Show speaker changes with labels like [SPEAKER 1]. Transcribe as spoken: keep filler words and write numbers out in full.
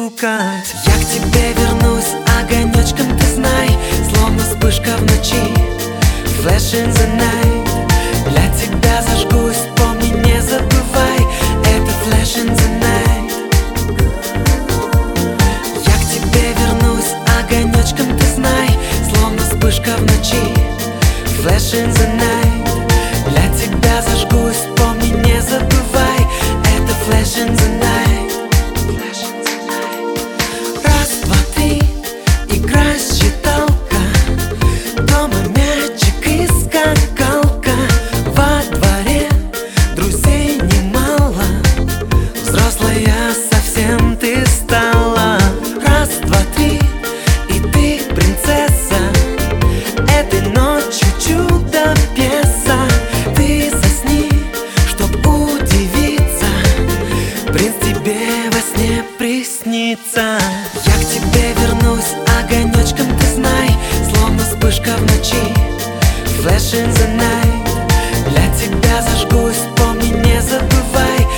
[SPEAKER 1] шукать.
[SPEAKER 2] Я к тебе вернусь огонечком, ты знай, словно вспышка в ночи. Flash in the night. Для тебя зажгусь, помни, не забывай. Это flash in the night. Я к тебе вернусь огонечком, ты знай, словно вспышка в ночи. Flash in the night. Для тебя зажгусь, помни, не забывай. Это flash in the night. Раз, два, три, играй считалка. Дома мячик и скакалка. Во дворе друзей немало. Взрослая совсем ты стала. Раз, два, три, и ты принцесса. Этой ночью чудо-пьеса. Ты засни, чтоб удивиться. Принц тебе во сне приснится. Я к тебе вернусь огонечком, ты знай, словно вспышка в ночи. Flash in the night. Для тебя зажгусь, помни, не забывай.